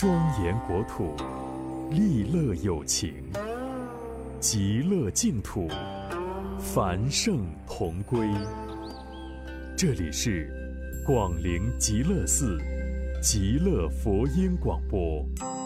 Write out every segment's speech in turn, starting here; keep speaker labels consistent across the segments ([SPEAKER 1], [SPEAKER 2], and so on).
[SPEAKER 1] 庄严国土，利乐有情，极乐净土，繁盛同归。这里是广陵极乐寺极乐佛音广播。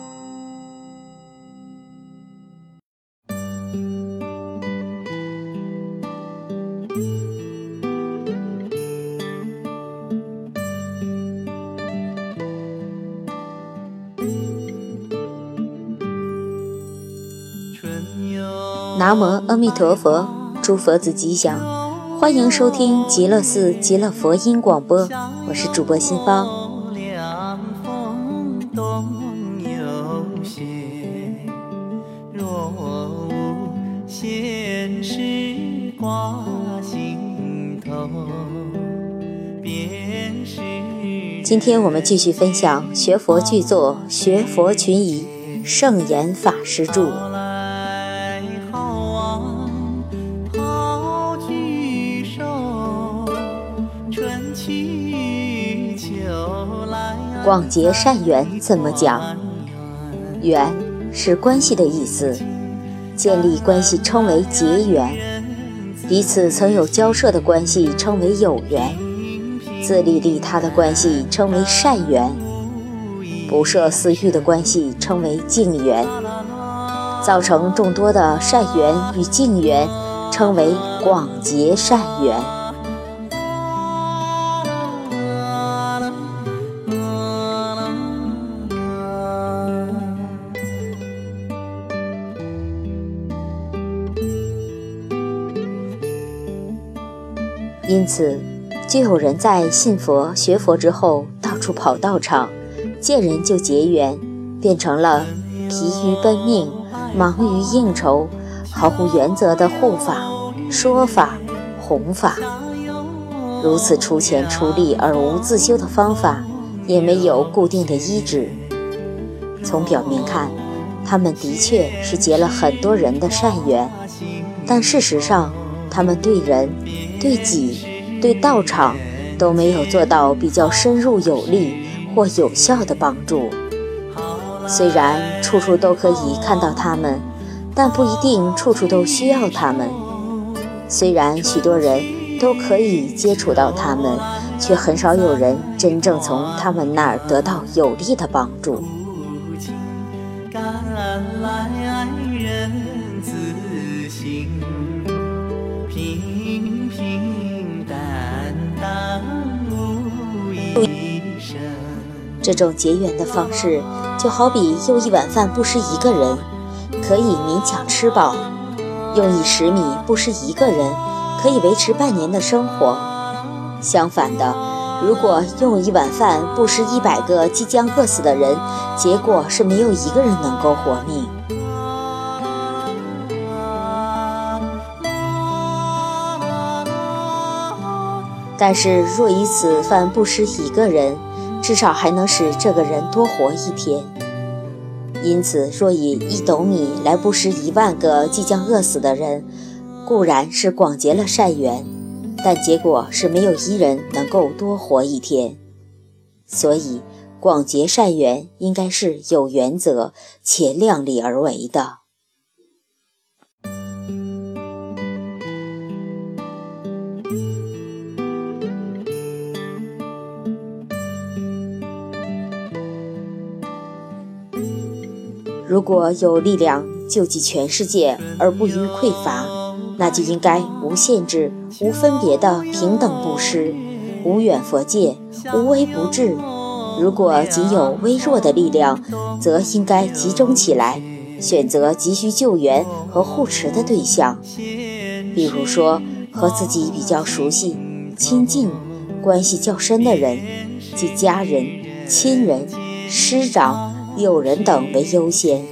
[SPEAKER 2] 南无阿弥陀佛，诸佛子吉祥，欢迎收听极乐寺极乐佛音广播，我是主播心芳。今天我们继续分享学佛巨作学佛群疑圣严法师著。广结善缘怎么讲？缘是关系的意思，建立关系称为结缘，彼此曾有交涉的关系称为有缘，自利利他的关系称为善缘，不涉私欲的关系称为净缘，造成众多的善缘与净缘称为广结善缘。因此就有人在信佛学佛之后到处跑道场，见人就结缘，变成了疲于奔命，忙于应酬，毫无原则的护法、说法、弘法。如此出钱出力而无自修的方法，也没有固定的依止。从表面看，他们的确是结了很多人的善缘，但事实上他们对人、对己、对道场都没有做到比较深入有力或有效的帮助。虽然处处都可以看到他们，但不一定处处都需要他们。虽然许多人都可以接触到他们，却很少有人真正从他们那儿得到有力的帮助。这种结缘的方式，就好比用一碗饭布施一个人，可以勉强吃饱；用10米布施一个人，可以维持半年的生活。相反的，如果用一碗饭布施100个即将饿死的人，结果是没有一个人能够活命。但是若以此饭布施一个人，至少还能使这个人多活一天。因此若以1斗米来布施1万个即将饿死的人，固然是广结了善缘，但结果是没有一人能够多活一天。所以广结善缘应该是有原则且量力而为的。如果有力量救济全世界而不虞匮乏，那就应该无限制、无分别的平等布施，无远佛界，无微不至。如果仅有微弱的力量，则应该集中起来，选择急需救援和护持的对象。比如说，和自己比较熟悉、亲近、关系较深的人，即家人、亲人、师长、友人等为优先。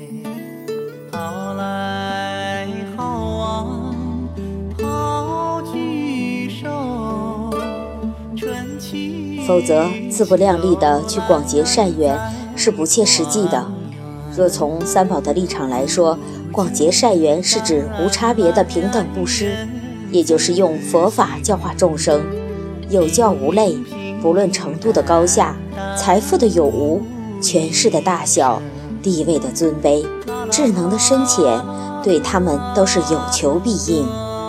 [SPEAKER 2] 否则自不量力地去广结善缘是不切实际的。若从三宝的立场来说，广结善缘是指无差别的平等布施，也就是用佛法教化众生，有教无类，不论程度的高下，财富的有无， 权势的大小，地位的尊卑，智能的深浅，对他们都是有求必应。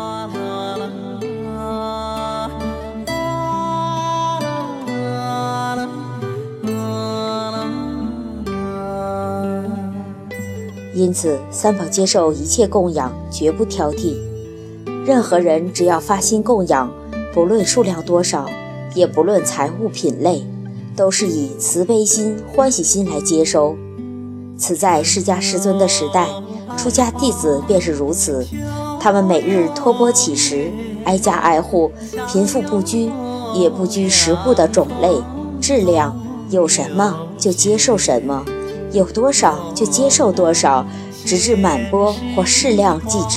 [SPEAKER 2] 因此，三宝接受一切供养，绝不挑剔。任何人只要发心供养，不论数量多少，也不论财物品类，都是以慈悲心、欢喜心来接收。此在释迦世尊的时代，出家弟子便是如此。他们每日托钵乞食，挨家挨户，贫富不拘，也不拘食物的种类、质量，有什么就接受什么，有多少就接受多少，直至满钵或适量即止。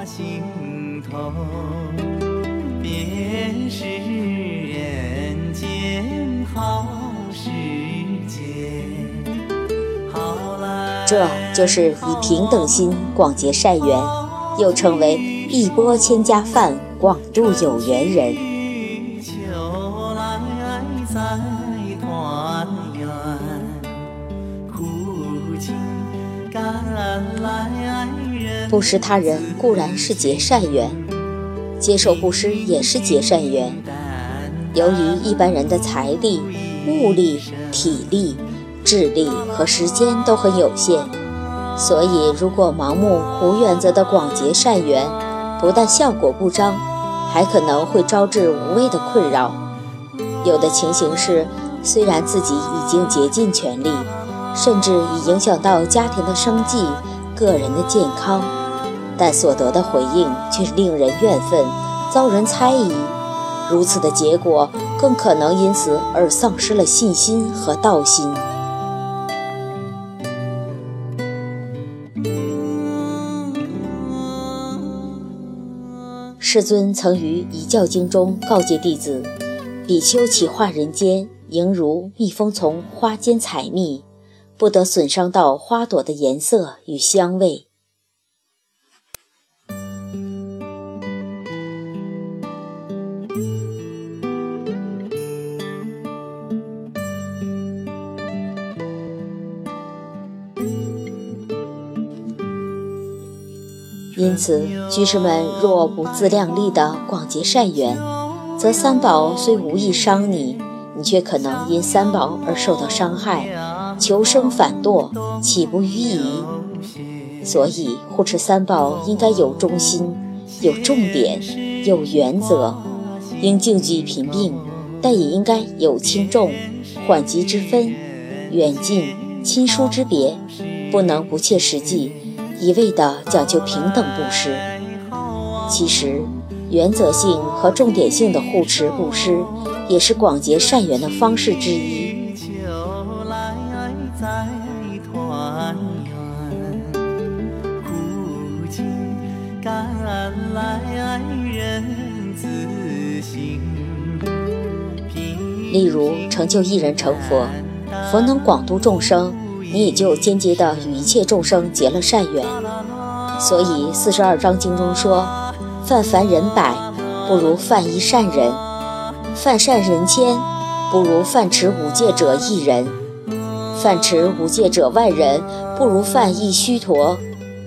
[SPEAKER 2] 这就是以平等心广结善缘，又称为一钵千家饭，广度有缘人。布施他人固然是结善缘，接受布施也是结善缘。由于一般人的财力、物力、体力、智力和时间都很有限，所以如果盲目无原则的广结善缘，不但效果不彰，还可能会招致无谓的困扰。有的情形是，虽然自己已经竭尽全力，甚至已影响到家庭的生计、个人的健康，但所得的回应却令人怨愤，遭人猜疑。如此的结果，更可能因此而丧失了信心和道心。世尊曾于《遗教经》中告诫弟子：比丘起化人间，应如蜜蜂从花间采蜜，不得损伤到花朵的颜色与香味。因此，居士们若不自量力地广结善缘，则三宝虽无意伤你，你却可能因三宝而受到伤害，求生反堕，岂不于矣？所以护持三宝应该有中心，有重点，有原则，应静寂平并，但也应该有轻重、缓急之分，远近、亲疏之别，不能不切实际，一味地讲究平等布施。其实原则性和重点性的护持布施，也是广结善缘的方式之一。例如成就一人成佛，佛能广度众生，你也就间接地与一切众生结了善缘。所以42章经中说，犯凡人百，不如犯一善人；犯善人千，不如犯持五戒者一人；犯持五戒者万人，不如犯一须陀。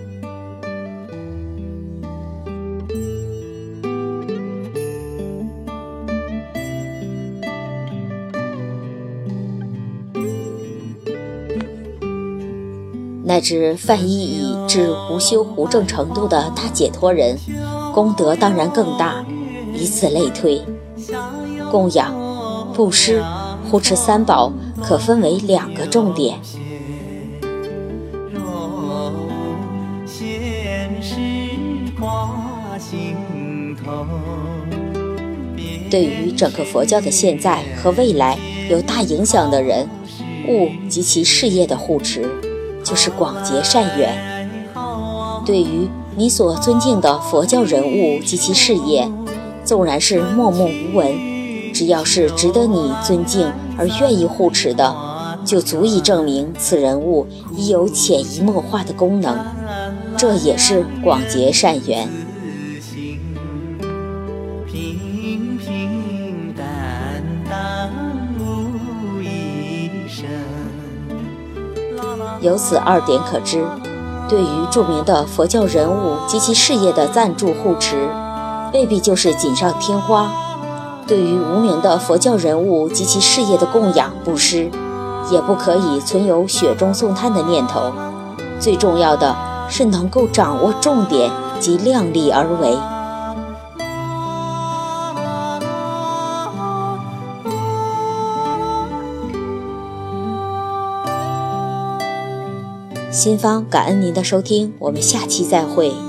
[SPEAKER 2] 乃至犯一已至无修无证程度的大解脱人，功德当然更大，以此类推。供养、布施、护持三宝可分为2个重点。对于整个佛教的现在和未来有大影响的人物及其事业的护持，就是广结善缘。对于你所尊敬的佛教人物及其事业，纵然是默默无闻，只要是值得你尊敬而愿意护持的，就足以证明此人物已有潜移默化的功能，这也是广结善缘。平平淡淡无一生， 由此2点可知，对于著名的佛教人物及其事业的赞助护持，未必就是锦上添花；对于无名的佛教人物及其事业的供养布施，也不可以存有雪中送炭的念头。最重要的是能够掌握重点及量力而为。新方感恩您的收听，我们下期再会。